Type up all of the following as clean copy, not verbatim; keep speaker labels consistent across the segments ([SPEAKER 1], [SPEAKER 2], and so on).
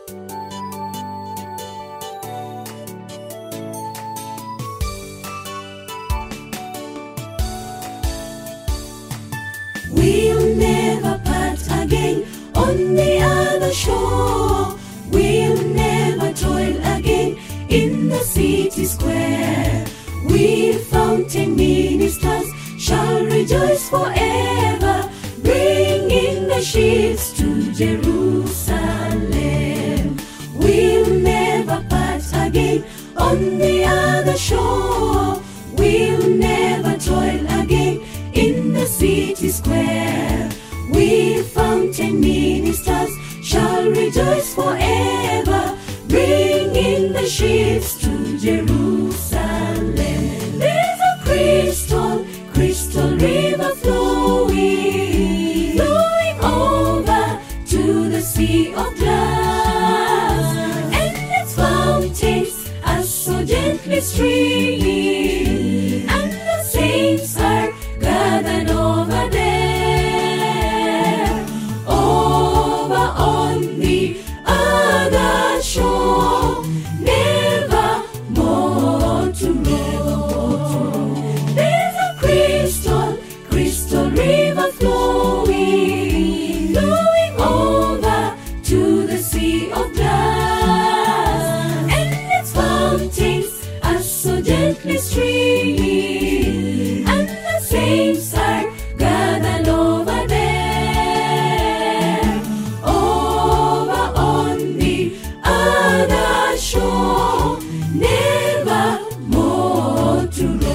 [SPEAKER 1] We'll never part again on the other shore. We'll never toil again in the city square. We fountain ministers shall rejoice forever, bringing the ships to Jerusalem. We'll never part again on the other shore. We'll never toil again in the city square. We fountain ministers shall rejoice forever, bringing the ships to Jerusalem. There's a crystal, crystal river flowing, flowing over to the sea of glass, and its fountains are so gently streaming, and the saints are gathered over there, over on the other shore, never more to roam. There's a crystal, crystal river flowing, flowing over to the sea of glass, and its fountains are so gently streaming, and the saints are gathered over there, over on the other shore, never more to roam.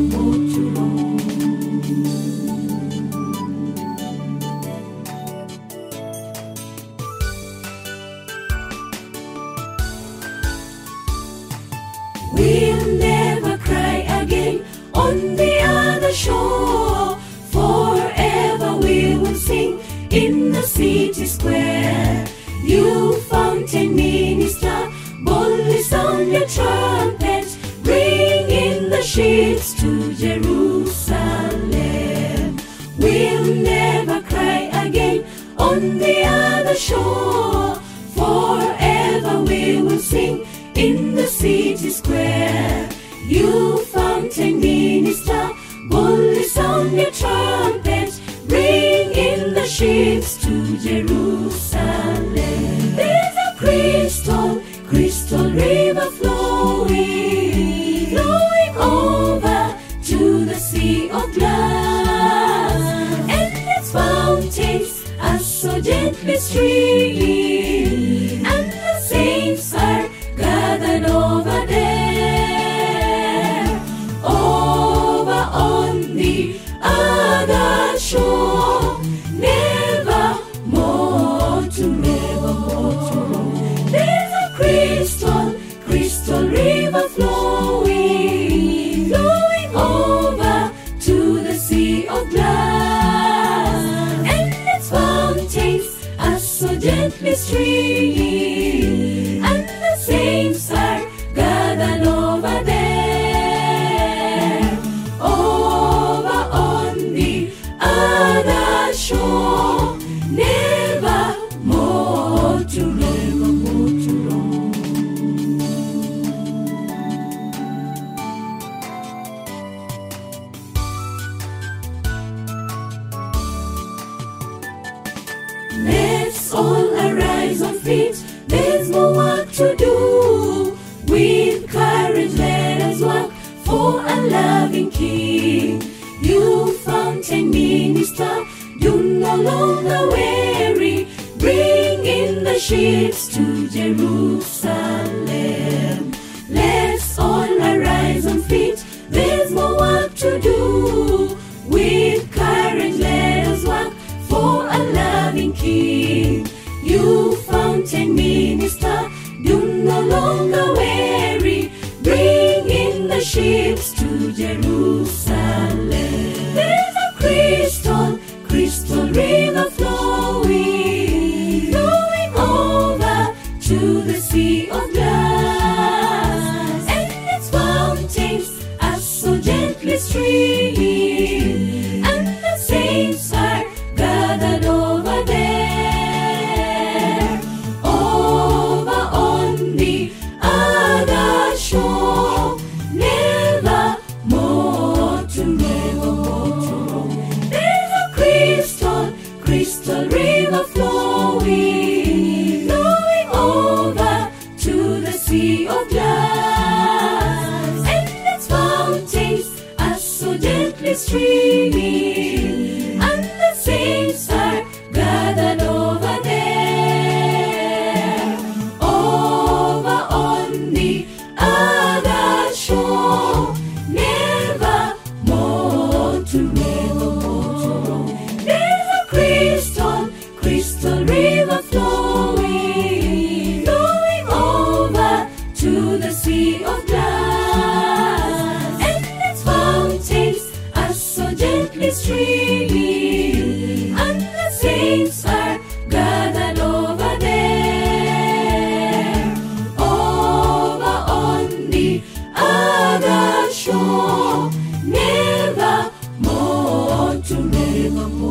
[SPEAKER 1] We'll never cry again on the other shore. Forever we will sing in the city square. You fountain minister, boldly sound your trumpet, bring in the ships to Jerusalem. We'll never cry again on the other shore. Forever we will sing in the city square. You fountain minister, boldly sound your trumpet, bring in the ships to Jerusalem. There's a crystal, crystal river flowing, flowing over to the sea of glass, and its fountains are so gently streaming, and the saints are gathered over there, over on the other shore, never more to roam. There's a crystal, crystal river flowing, flowing over to the sea of glass, and its fountains are so gently streaming, and the saints are gathered over there, over on the other shore, never more to roam. Let's all arise on feet, there's more work to do. With courage let us work for a loving King. You fountain minister, do no longer weary, bring in the ships to Jerusalem. Let's all arise on feet, there's more work to do. With courage let us work for a loving King. You fountain minister, do no longer weary, bring in the ships to Jerusalem. There's a crystal, crystal river flowing, flowing over to the sea of glass, and its fountains are so gently streaming, and the saints are gathered over there, over Sema